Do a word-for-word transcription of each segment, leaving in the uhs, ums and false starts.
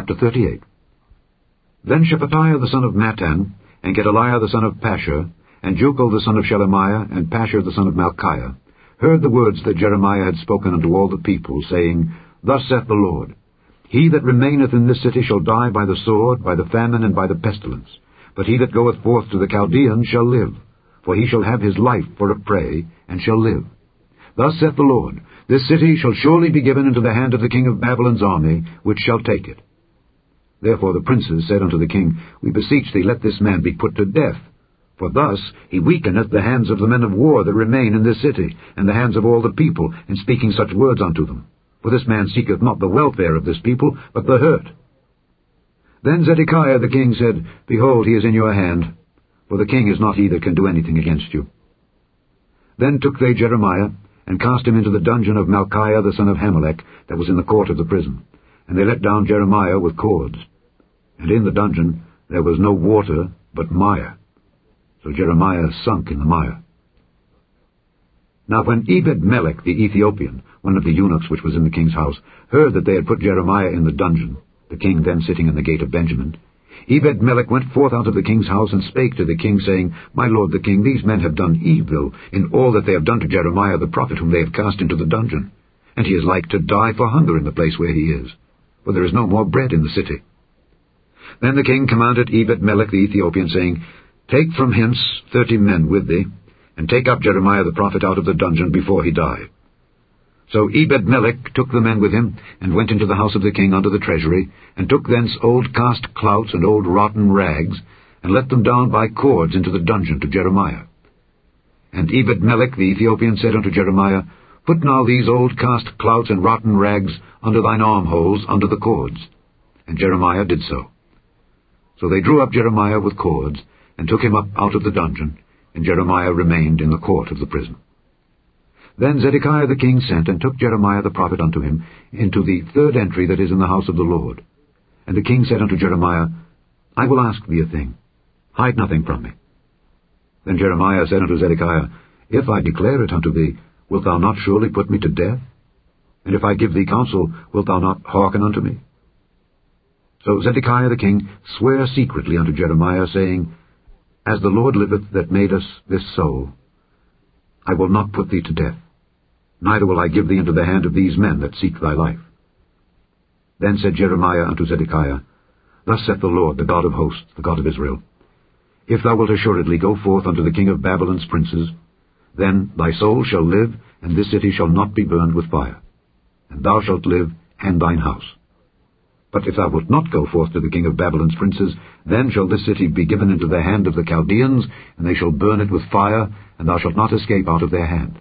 Chapter thirty-eight. Then Shephatiah the son of Mattan, and Gedaliah the son of Pashur, and Jucal the son of Shelemiah, and Pashur the son of Malchiah, heard the words that Jeremiah had spoken unto all the people, saying, Thus saith the Lord, He that remaineth in this city shall die by the sword, by the famine, and by the pestilence. But he that goeth forth to the Chaldeans shall live, for he shall have his life for a prey, and shall live. Thus saith the Lord, This city shall surely be given into the hand of the king of Babylon's army, which shall take it. Therefore the princes said unto the king, We beseech thee, let this man be put to death. For thus he weakeneth the hands of the men of war that remain in this city, and the hands of all the people, in speaking such words unto them. For this man seeketh not the welfare of this people, but the hurt. Then Zedekiah the king said, Behold, he is in your hand, for the king is not he that can do anything against you. Then took they Jeremiah, and cast him into the dungeon of Malchiah the son of Hamelech, that was in the court of the prison. And they let down Jeremiah with cords. And in the dungeon there was no water, but mire. So Jeremiah sunk in the mire. Now when Ebed-melech the Ethiopian, one of the eunuchs which was in the king's house, heard that they had put Jeremiah in the dungeon, the king then sitting in the gate of Benjamin, Ebed-melech went forth out of the king's house, and spake to the king, saying, My lord the king, these men have done evil in all that they have done to Jeremiah the prophet, whom they have cast into the dungeon. And he is like to die for hunger in the place where he is, for there is no more bread in the city. Then the king commanded Ebed-melech the Ethiopian, saying, Take from hence thirty men with thee, and take up Jeremiah the prophet out of the dungeon before he die. So Ebed-melech took the men with him, and went into the house of the king unto the treasury, and took thence old cast clouts and old rotten rags, and let them down by cords into the dungeon to Jeremiah. And Ebed-melech the Ethiopian said unto Jeremiah, Put now these old cast clouts and rotten rags under thine armholes under the cords. And Jeremiah did so. So they drew up Jeremiah with cords, and took him up out of the dungeon, and Jeremiah remained in the court of the prison. Then Zedekiah the king sent, and took Jeremiah the prophet unto him, into the third entry that is in the house of the Lord. And the king said unto Jeremiah, I will ask thee a thing. Hide nothing from me. Then Jeremiah said unto Zedekiah, If I declare it unto thee, wilt thou not surely put me to death? And if I give thee counsel, wilt thou not hearken unto me? So Zedekiah the king sware secretly unto Jeremiah, saying, As the Lord liveth that made us this soul, I will not put thee to death, neither will I give thee into the hand of these men that seek thy life. Then said Jeremiah unto Zedekiah, Thus saith the Lord, the God of hosts, the God of Israel, If thou wilt assuredly go forth unto the king of Babylon's princes, then thy soul shall live, and this city shall not be burned with fire, and thou shalt live, and thine house. But if thou wilt not go forth to the king of Babylon's princes, then shall this city be given into the hand of the Chaldeans, and they shall burn it with fire, and thou shalt not escape out of their hand.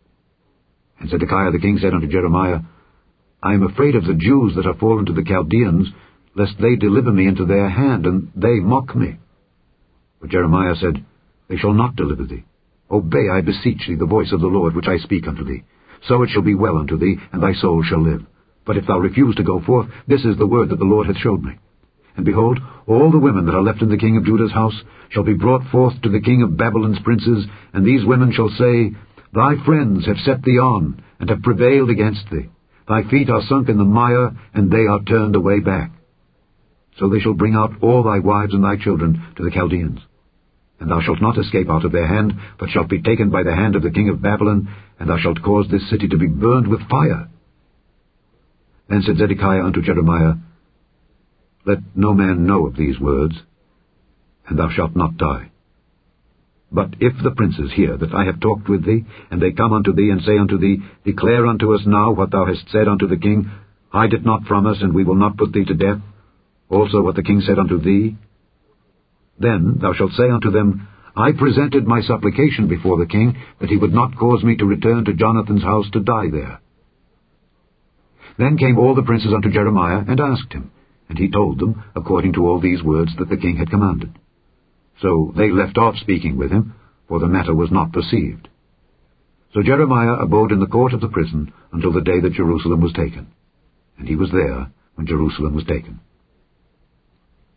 And Zedekiah the king said unto Jeremiah, I am afraid of the Jews that are fallen to the Chaldeans, lest they deliver me into their hand, and they mock me. But Jeremiah said, They shall not deliver thee. Obey, I beseech thee, the voice of the Lord which I speak unto thee. So it shall be well unto thee, and thy soul shall live. But if thou refuse to go forth, this is the word that the Lord hath showed me. And behold, all the women that are left in the king of Judah's house shall be brought forth to the king of Babylon's princes, and these women shall say, Thy friends have set thee on, and have prevailed against thee. Thy feet are sunk in the mire, and they are turned away back. So they shall bring out all thy wives and thy children to the Chaldeans. And thou shalt not escape out of their hand, but shalt be taken by the hand of the king of Babylon, and thou shalt cause this city to be burned with fire. Then said Zedekiah unto Jeremiah, Let no man know of these words, and thou shalt not die. But if the princes hear that I have talked with thee, and they come unto thee, and say unto thee, Declare unto us now what thou hast said unto the king, hide it not from us, and we will not put thee to death, also what the king said unto thee, then thou shalt say unto them, I presented my supplication before the king, that he would not cause me to return to Jonathan's house to die there. Then came all the princes unto Jeremiah, and asked him, and he told them, according to all these words that the king had commanded. So they left off speaking with him, for the matter was not perceived. So Jeremiah abode in the court of the prison until the day that Jerusalem was taken. And he was there when Jerusalem was taken.